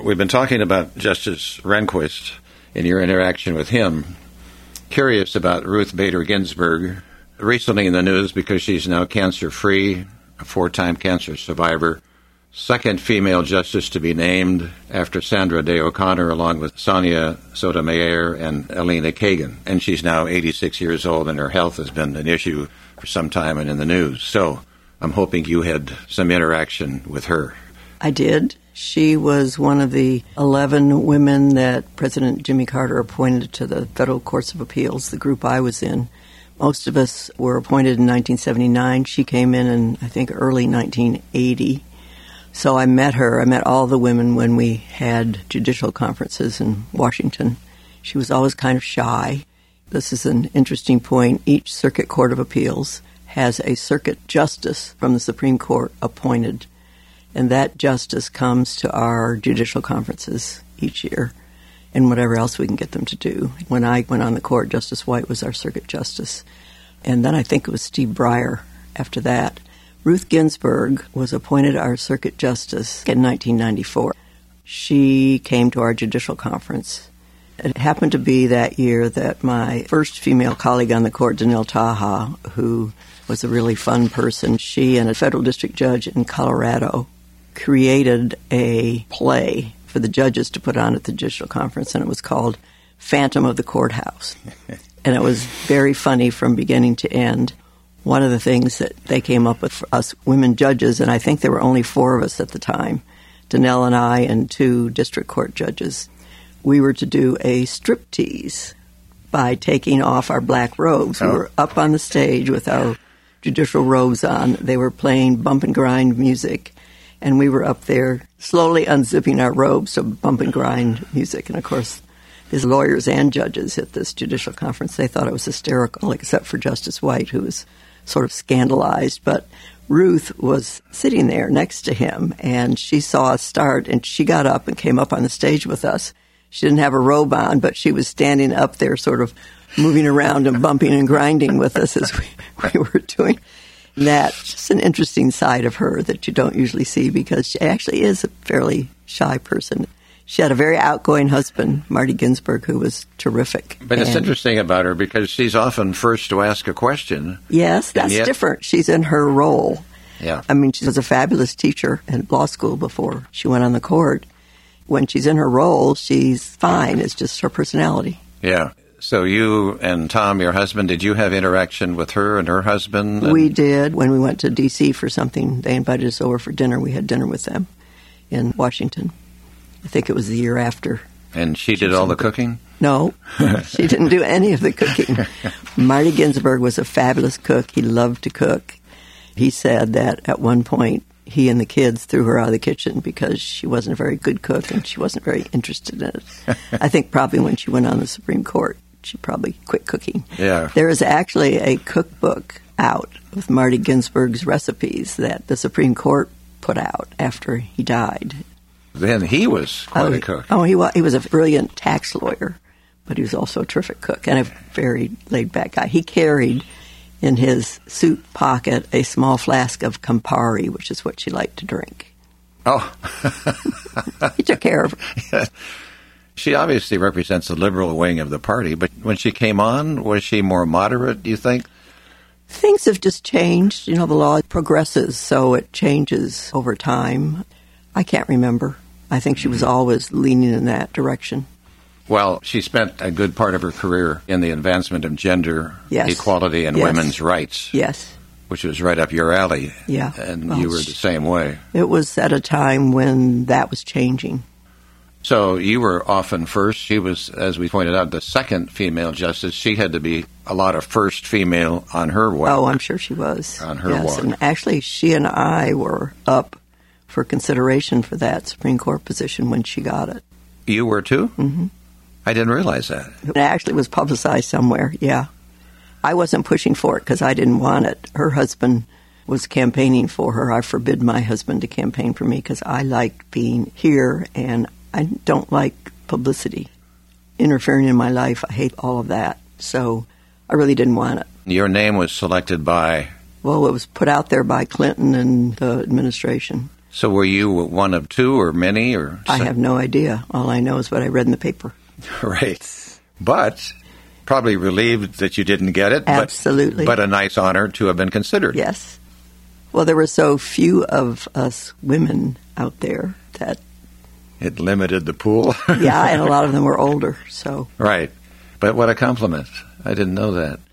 We've been talking about Justice Rehnquist and your interaction with him. Curious about Ruth Bader Ginsburg. Recently in the news because she's now cancer-free, a 4-time cancer survivor. Second female justice to be named after Sandra Day O'Connor, along with Sonia Sotomayor and Elena Kagan. And she's now 86 years old, and her health has been an issue for some time and in the news. So I'm hoping you had some interaction with her. I did. She was one of the 11 women that President Jimmy Carter appointed to the Federal Courts of Appeals, the group I was in. Most of us were appointed in 1979. She came in, I think, early 1980. So I met her. I met all the women when we had judicial conferences in Washington. She was always kind of shy. This is an interesting point. Each Circuit Court of Appeals has a circuit justice from the Supreme Court appointed, and that justice comes to our judicial conferences each year and whatever else we can get them to do. When I went on the court, Justice White was our circuit justice, and then I think it was Steve Breyer after that. Ruth Ginsburg was appointed our circuit justice in 1994. She came to our judicial conference. It happened to be that year that my first female colleague on the court, Danelle Taha, who was a really fun person, she and a federal district judge in Colorado created a play for the judges to put on at the judicial conference, and it was called Phantom of the Courthouse. And it was very funny from beginning to end. One of the things that they came up with for us women judges, and I think there were only 4 of us at the time, Danelle and I and 2 district court judges, we were to do a striptease by taking off our black robes. We were up on the stage with our judicial robes on. They were playing bump and grind music, and we were up there slowly unzipping our robes to bump and grind music. And, of course, his lawyers and judges at this judicial conference, they thought it was hysterical, except for Justice White, who was sort of scandalized. But Ruth was sitting there next to him, and she saw us start, and she got up and came up on the stage with us. She didn't have a robe on, but she was standing up there sort of moving around and bumping and grinding with us as we were doing that. Just an interesting side of her that you don't usually see, because she actually is a fairly shy person. She had a very outgoing husband, Marty Ginsburg, who was terrific. But it's interesting about her because she's often first to ask a question. Yes, that's different. She's in her role. Yeah. I mean, she was a fabulous teacher in law school before she went on the court. When she's in her role, she's fine. It's just her personality. Yeah. So you and Tom, your husband, did you have interaction with her and her husband? We did. When we went to D.C. for something, they invited us over for dinner. We had dinner with them in Washington. I think it was the year after. And she did all the cooking? No, she didn't do any of the cooking. Marty Ginsburg was a fabulous cook. He loved to cook. He said that at one point he and the kids threw her out of the kitchen because she wasn't a very good cook and she wasn't very interested in it. I think probably when she went on the Supreme Court, she probably quit cooking. Yeah. There is actually a cookbook out with Marty Ginsburg's recipes that the Supreme Court put out after he died. Then he was quite a cook. Oh, he was a brilliant tax lawyer, but he was also a terrific cook and a very laid-back guy. He carried in his suit pocket a small flask of Campari, which is what she liked to drink. Oh. He took care of her. She obviously represents the liberal wing of the party, but when she came on, was she more moderate, do you think? Things have just changed. You know, the law progresses, so it changes over time. I can't remember. I think she was always leaning in that direction. Well, she spent a good part of her career in the advancement of gender equality and women's rights. Yes. Which was right up your alley. Yeah. And you were the same way. It was at a time when that was changing. So you were often first. She was, as we pointed out, the second female justice. She had to be a lot of first female on her walk. Oh, I'm sure she was. On her walk. And actually, she and I were up for consideration for that Supreme Court position when she got it. You were too? Mm-hmm. I didn't realize that. It actually was publicized somewhere, yeah. I wasn't pushing for it because I didn't want it. Her husband was campaigning for her. I forbid my husband to campaign for me because I like being here and I don't like publicity. Interfering in my life, I hate all of that. So I really didn't want it. Your name was selected by? Well, it was put out there by Clinton and the administration. So were you one of two or many? Or I have no idea. All I know is what I read in the paper. Right. But probably relieved that you didn't get it. Absolutely. But a nice honor to have been considered. Yes. Well, there were so few of us women out there that... It limited the pool. Yeah, and a lot of them were older, so... Right. But what a compliment. I didn't know that.